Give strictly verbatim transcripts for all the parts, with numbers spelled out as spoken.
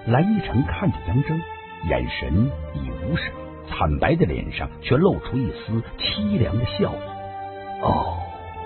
蓝依晨看着杨铮，眼神已无神，惨白的脸上却露出一丝凄凉的笑意。哦，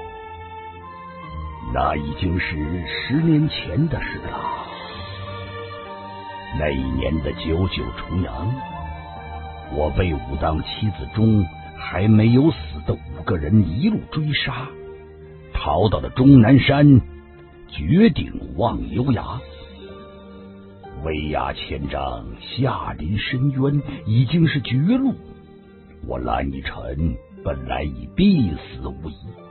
那已经是十年前的事了。那一年的九九重阳，我被武当七子中还没有死的五个人一路追杀，逃到了终南山，绝顶望幽崖。威压千丈，下临深渊，已经是绝路。我蓝依晨本来已必死无疑。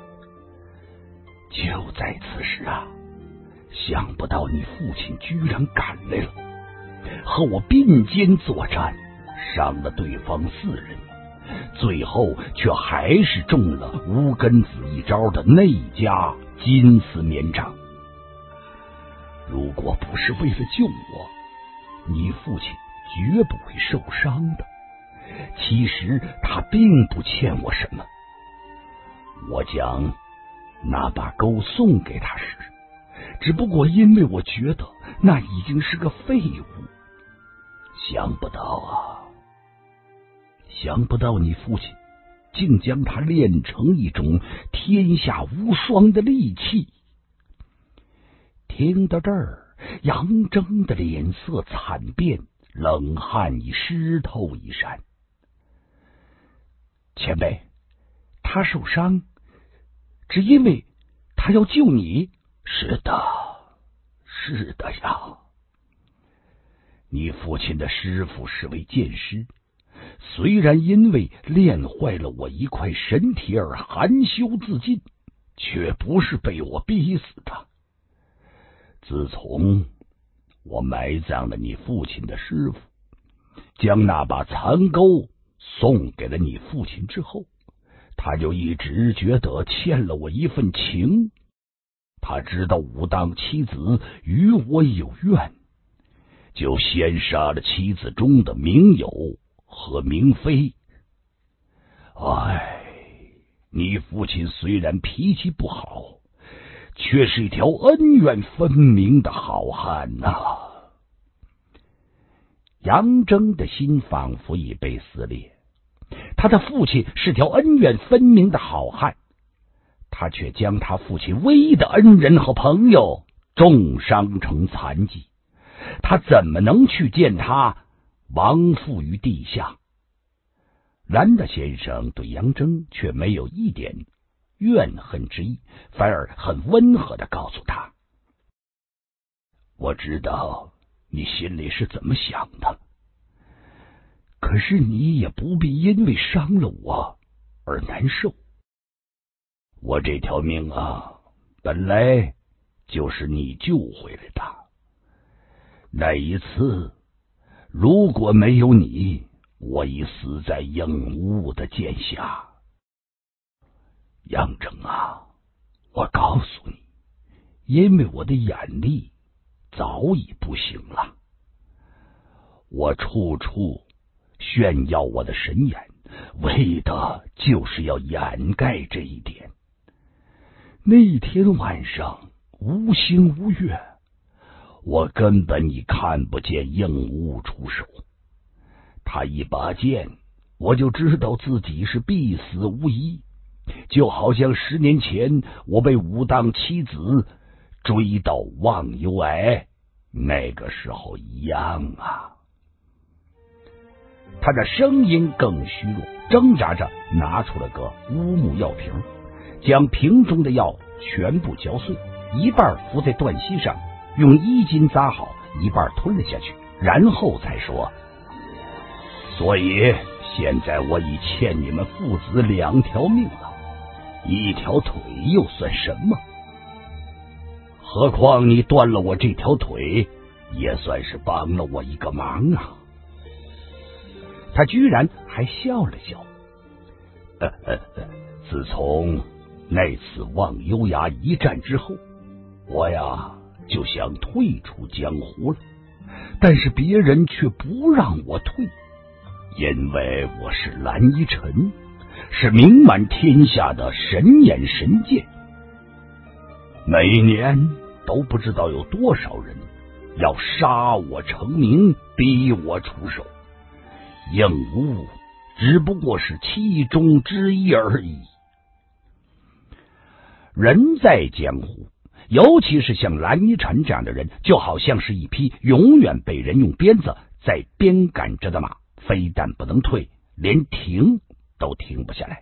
就在此时啊，想不到你父亲居然赶来了，和我并肩作战，伤了对方四人，最后却还是中了乌根子一招的内家金丝绵掌。如果不是为了救我，你父亲绝不会受伤的。其实他并不欠我什么，我将那把钩送给他时，只不过因为我觉得那已经是个废物。想不到啊，想不到你父亲竟将它练成一种天下无双的利器。听到这儿，杨铮的脸色惨变，冷汗已湿透衣衫。前辈，他受伤只因为他要救你。是的，是的呀。你父亲的师傅是位剑师，虽然因为练坏了我一块神体而含羞自尽，却不是被我逼死的。自从我埋葬了你父亲的师傅，将那把残钩送给了你父亲之后，他就一直觉得欠了我一份情。他知道武当七子与我有怨，就先杀了七子中的明友和明妃。唉，你父亲虽然脾气不好，却是一条恩怨分明的好汉呐、啊。杨铮的心仿佛已被撕裂，他的父亲是条恩怨分明的好汉，他却将他父亲唯一的恩人和朋友重伤成残疾，他怎么能去见他亡父于地下？蓝的先生对杨铮却没有一点怨恨之意，反而很温和的告诉他：我知道你心里是怎么想的，可是你也不必因为伤了我而难受。我这条命啊，本来就是你救回来的。那一次，如果没有你，我已死在影雾的剑下。杨铮啊，我告诉你，因为我的眼力早已不行了，我处处炫耀我的神眼，为的就是要掩盖这一点。那天晚上无星无月，我根本已看不见应物出手。他一拔剑，我就知道自己是必死无疑，就好像十年前我被武当七子追到忘忧崖那个时候一样啊。他的声音更虚弱，挣扎着拿出了个乌木药瓶，将瓶中的药全部嚼碎，一半敷在断膝上，用衣襟扎好，一半吞了下去，然后才说：所以现在我已欠你们父子两条命了，一条腿又算什么？何况你断了我这条腿，也算是帮了我一个忙啊。他居然还笑了笑。呃呃呃，自从那次忘忧崖一战之后，我呀就想退出江湖了，但是别人却不让我退，因为我是蓝依晨，是名满天下的神眼神剑。每年都不知道有多少人要杀我成名，逼我出手。应物只不过是其中之一而已。人在江湖，尤其是像蓝依晨这样的人，就好像是一匹永远被人用鞭子在鞭赶着的马，非但不能退，连停都停不下来。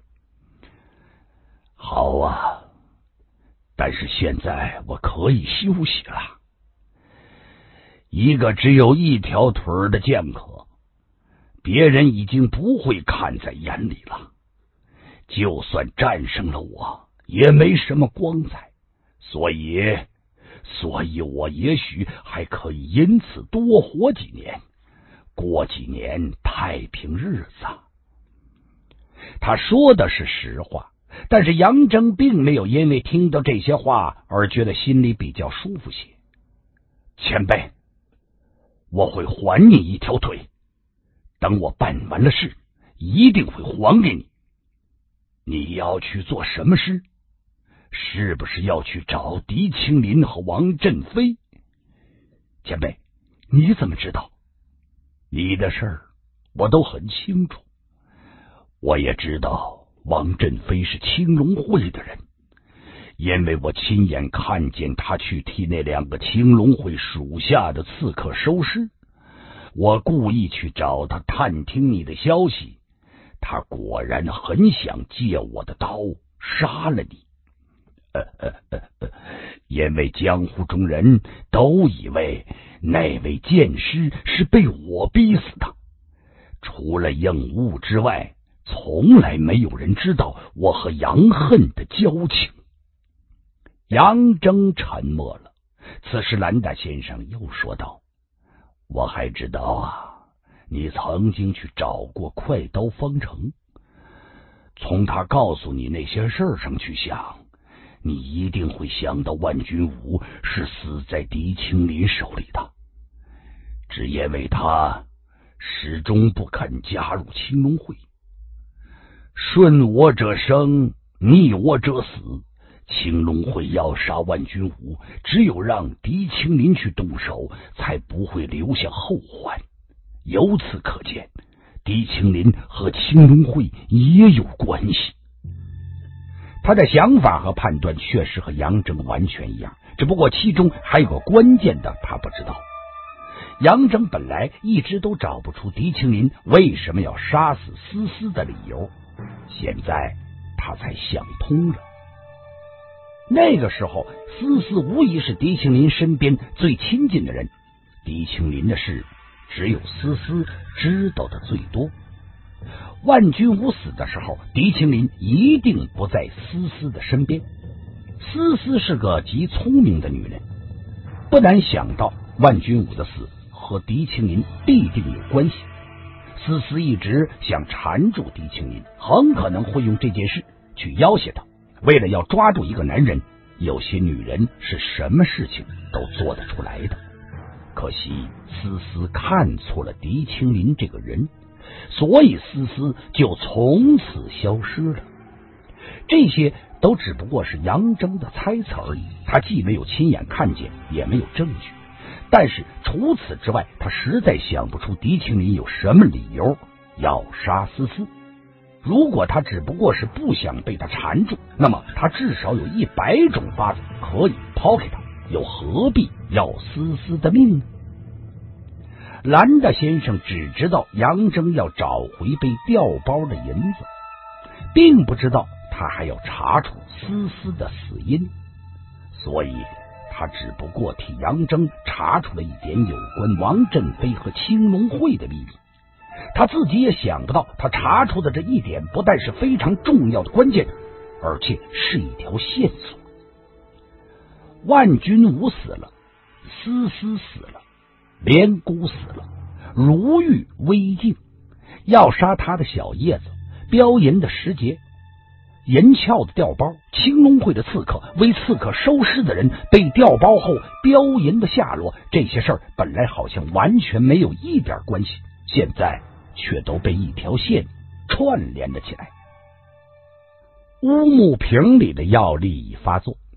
好啊，但是现在我可以休息了。一个只有一条腿的剑客，别人已经不会看在眼里了。就算战胜了我，也没什么光彩。所以，所以我也许还可以因此多活几年，过几年太平日子。他说的是实话，但是杨征并没有因为听到这些话而觉得心里比较舒服些。前辈，我会还你一条腿，等我办完了事，一定会还给你。你要去做什么事？是不是要去找狄青林和王振飞？前辈，你怎么知道？你的事儿我都很清楚，我也知道王振飞是青龙会的人，因为我亲眼看见他去替那两个青龙会属下的刺客收尸。我故意去找他探听你的消息，他果然很想借我的刀杀了你。呃呃呃呃，因为江湖中人都以为那位剑师是被我逼死的，除了应物之外，从来没有人知道我和杨恨的交情。杨征沉默了，此时蓝大先生又说道：我还知道啊，你曾经去找过快刀方成，从他告诉你那些事上去想，你一定会想到万军武是死在狄青林手里的，只因为他始终不肯加入青龙会。顺我者生，逆我者死，青龙会要杀万军武，只有让狄青林去动手，才不会留下后患。由此可见，狄青林和青龙会也有关系。他的想法和判断确实和杨征完全一样，只不过其中还有个关键的他不知道。杨征本来一直都找不出狄青林为什么要杀死思思的理由，现在他才想通了。那个时候，思思无疑是狄青林身边最亲近的人，狄青林的事只有思思知道的最多。万军武死的时候，狄青林一定不在思思的身边。思思是个极聪明的女人，不难想到万军武的死和狄青林必定有关系。思思一直想缠住狄青林，很可能会用这件事去要挟他。为了要抓住一个男人，有些女人是什么事情都做得出来的。可惜思思看错了狄青林这个人，所以思思就从此消失了。这些都只不过是杨征的猜测而已，他既没有亲眼看见，也没有证据。但是除此之外，他实在想不出狄青林有什么理由要杀思思。如果他只不过是不想被他缠住，那么他至少有一百种法子可以抛开他，又何必要思思的命呢？蓝大先生只知道杨征要找回被调包的银子，并不知道他还要查处思思的死因，所以他只不过替杨征查出了一点有关王振飞和青龙会的秘密。他自己也想不到，他查出的这一点不但是非常重要的关键，而且是一条线索。万军武死了，思思死了，连姑死了，如遇危境，要杀他的小叶子，标银的石节，银鞘的调包，青龙会的刺客，为刺客收尸的人，被调包后标银的下落，这些事儿本来好像完全没有一点关系，现在却都被一条线串联了起来。乌木瓶里的药力已发作，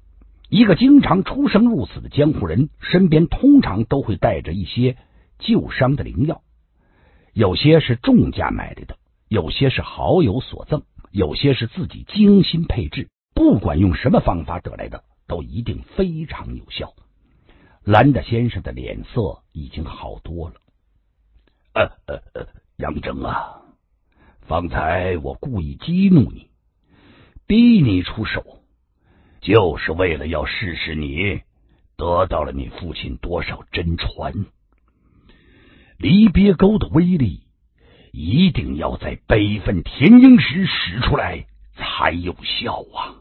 一个经常出生入死的江湖人，身边通常都会带着一些救伤的灵药，有些是重价买来的，有些是好友所赠，有些是自己精心配置，不管用什么方法得来的，都一定非常有效。兰达先生的脸色已经好多了。呃呃呃，杨正啊，方才我故意激怒你，逼你出手，就是为了要试试你得到了你父亲多少真传。离别钩的威力一定要在悲愤填膺时使出来才有效啊！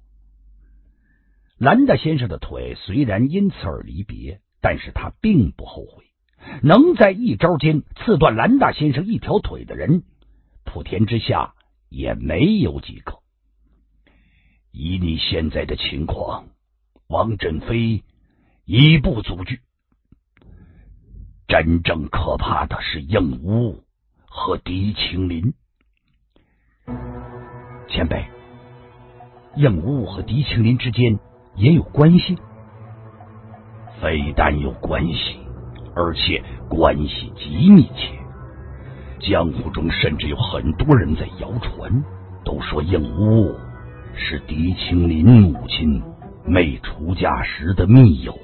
兰达先生的腿虽然因此而离别，但是他并不后悔。能在一招间刺断兰大先生一条腿的人，普天之下也没有几个。以你现在的情况，王振飞已不足惧。真正可怕的是应无和狄青林。前辈，应无和狄青林之间也有关系？非但有关系，而且关系极密切。江湖中甚至有很多人在谣传，都说应无是狄青林母亲没出嫁时的密友。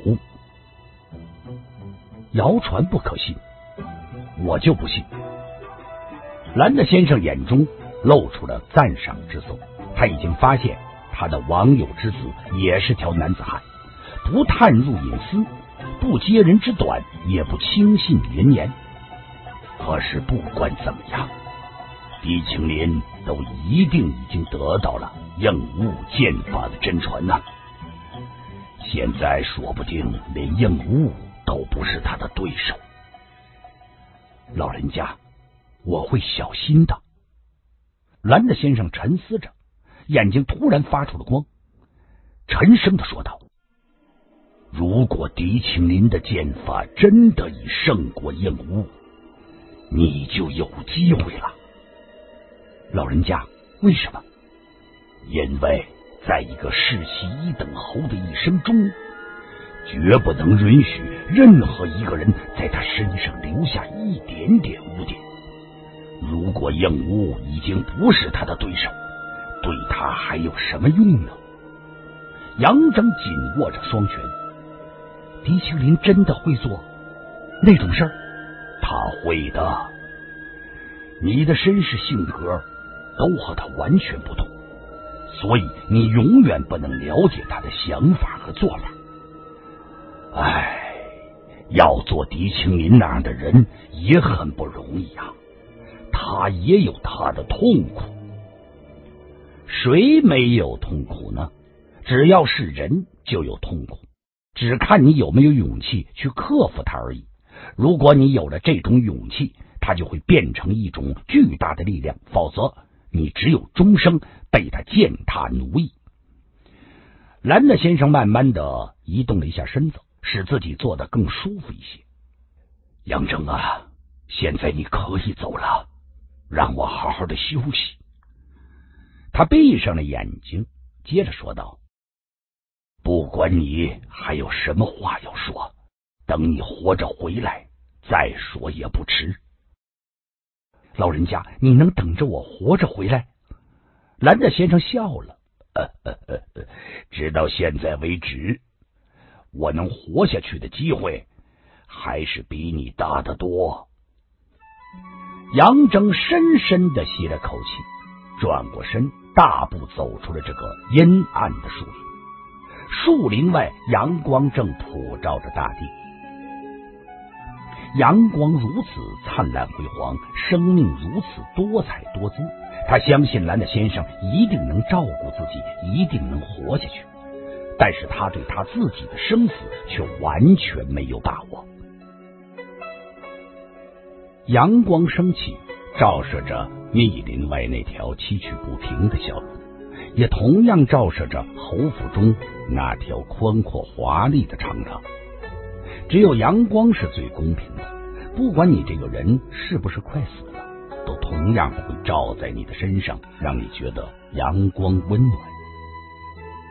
谣传不可信，我就不信。兰德先生眼中露出了赞赏之色，他已经发现他的网友之子也是条男子汉，不探入隐私，不揭人之短，也不轻信人言。可是不管怎么样，狄青林都一定已经得到了应物剑法的真传呐、啊。现在说不定连应物都不是他的对手。老人家，我会小心的。兰德先生沉思着，眼睛突然发出了光，沉声的说道：如果狄青林的剑法真的已胜过应物，你就有机会了。老人家，为什么？因为在一个世袭一等侯的一生中，绝不能允许任何一个人在他身上留下一点点污点。如果应物已经不是他的对手，对他还有什么用呢？杨正紧握着双拳。狄青林真的会做那种事儿？他会的。你的身世性格都和他完全不同，所以你永远不能了解他的想法和做法。唉，要做狄青林那样的人也很不容易啊，他也有他的痛苦。谁没有痛苦呢？只要是人就有痛苦，只看你有没有勇气去克服它而已。如果你有了这种勇气，它就会变成一种巨大的力量，否则你只有终生被它践踏奴役。兰德先生慢慢的移动了一下身子，使自己坐得更舒服一些。杨正啊，现在你可以走了，让我好好的休息。他闭上了眼睛，接着说道：不管你还有什么话要说，等你活着回来再说也不迟。老人家，你能等着我活着回来？兰德先生笑了，呃呃呃呃，直到现在为止，我能活下去的机会还是比你大得多。杨正深深的吸了口气，转过身，大步走出了这个阴暗的树林。树林外，阳光正普照着大地，阳光如此灿烂辉煌，生命如此多彩多姿。他相信兰德先生一定能照顾自己，一定能活下去，但是他对他自己的生死却完全没有把握。阳光升起，照射着密林外那条崎岖不平的小路，也同样照射着侯府中那条宽阔华丽的长廊。只有阳光是最公平的，不管你这个人是不是快死了，都同样会照在你的身上，让你觉得阳光温暖。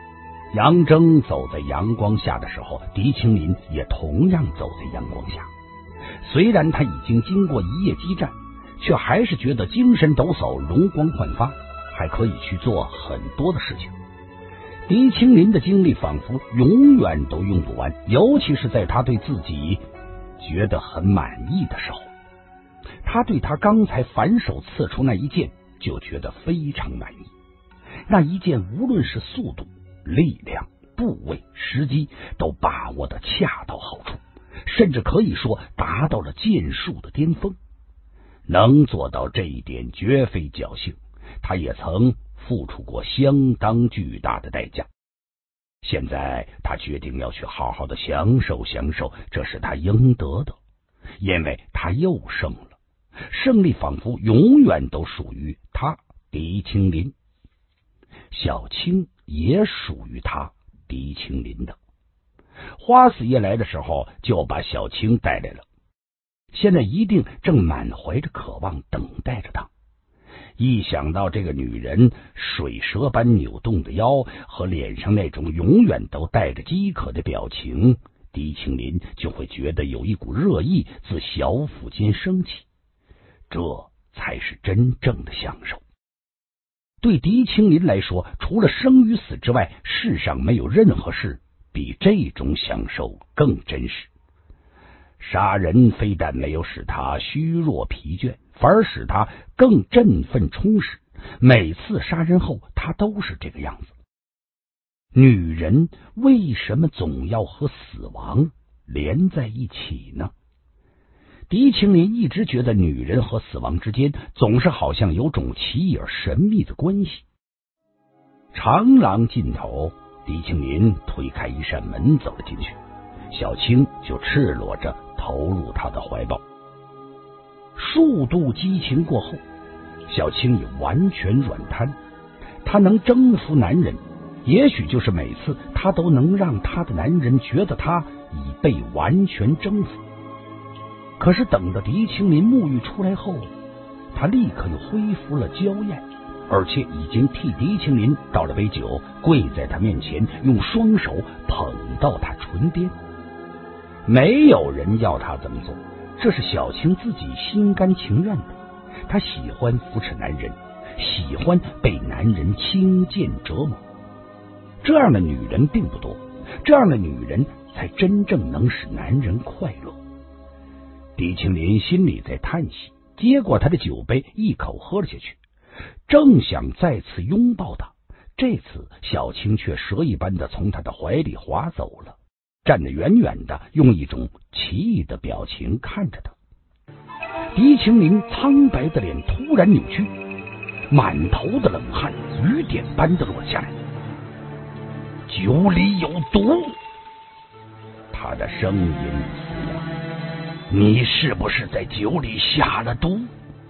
杨征走在阳光下的时候，狄青林也同样走在阳光下。虽然他已经经过一夜激战，却还是觉得精神抖擞，容光焕发，还可以去做很多的事情。狄青林的精力仿佛永远都用不完，尤其是在他对自己觉得很满意的时候。他对他刚才反手刺出那一剑就觉得非常满意，那一剑无论是速度、力量、部位、时机都把握的恰到好处，甚至可以说达到了剑术的巅峰。能做到这一点绝非侥幸，他也曾付出过相当巨大的代价。现在他决定要去好好的享受享受，这是他应得的，因为他又胜了，胜利仿佛永远都属于他狄青林。小青也属于他狄青林的。花四爷来的时候就把小青带来了，现在一定正满怀着渴望等待着他。一想到这个女人水蛇般扭动的腰和脸上那种永远都带着饥渴的表情，狄青林就会觉得有一股热意自小腹间升起，这才是真正的享受。对狄青林来说，除了生与死之外，世上没有任何事比这种享受更真实。杀人非但没有使他虚弱疲倦，反而使他更振奋充实。每次杀人后，他都是这个样子。女人为什么总要和死亡连在一起呢？狄青林一直觉得女人和死亡之间总是好像有种奇异而神秘的关系。长廊尽头，狄青林推开一扇门走了进去，小青就赤裸着投入他的怀抱。数度激情过后，小青也完全软瘫。她能征服男人，也许就是每次她都能让她的男人觉得她已被完全征服。可是等到狄青林沐浴出来后，他立刻又恢复了娇艳，而且已经替狄青林倒了杯酒，跪在他面前，用双手捧到他唇边。没有人要他这么做，这是小青自己心甘情愿的。她喜欢扶持男人，喜欢被男人轻贱折磨。这样的女人并不多，这样的女人才真正能使男人快乐。狄青林心里在叹息，接过他的酒杯，一口喝了下去，正想再次拥抱他，这次小青却蛇一般的从他的怀里滑走了，站得远远的，用一种奇异的表情看着他。狄青林苍白的脸突然扭曲，满头的冷汗雨点般的落下来。酒里有毒，他的声音嘶哑，你是不是在酒里下了毒？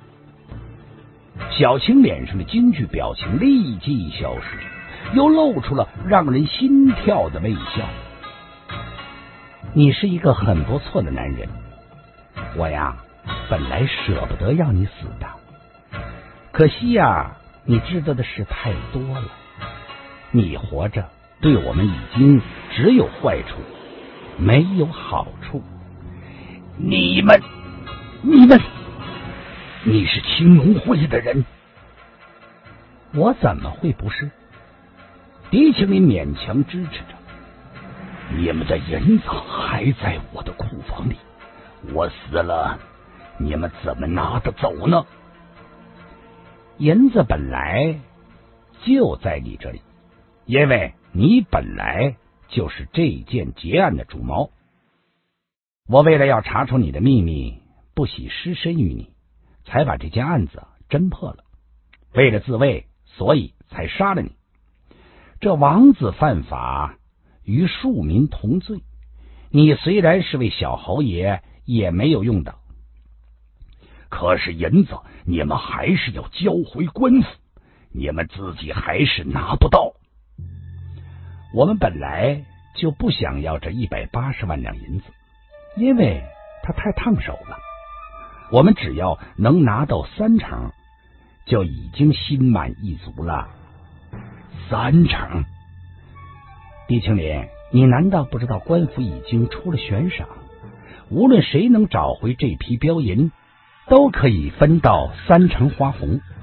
小青脸上的惊惧表情立即消失，又露出了让人心跳的微笑。你是一个很不错的男人，我呀本来舍不得让你死的，可惜呀你知道的事太多了，你活着对我们已经只有坏处，没有好处。你们你们你是青龙会的人？我怎么会不是？狄青林勉强支持着。你们的银子还在我的库房里，我死了，你们怎么拿得走呢？银子本来就在你这里，因为你本来就是这件劫案的主谋。我为了要查出你的秘密，不惜失身于你，才把这件案子侦破了。为了自卫，所以才杀了你。这王子犯法，与庶民同罪，你虽然是位小侯爷，也没有用的。可是银子你们还是要交回官府，你们自己还是拿不到。我们本来就不想要这一百八十万两银子，因为它太烫手了。我们只要能拿到三成，就已经心满意足了。三成？ 狄青林，你难道不知道官府已经出了悬赏？无论谁能找回这批标银，都可以分到三成花红。